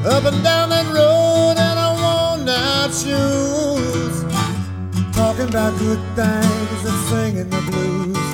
up and down that road in our worn-out shoes, talking about good things and singing the blues.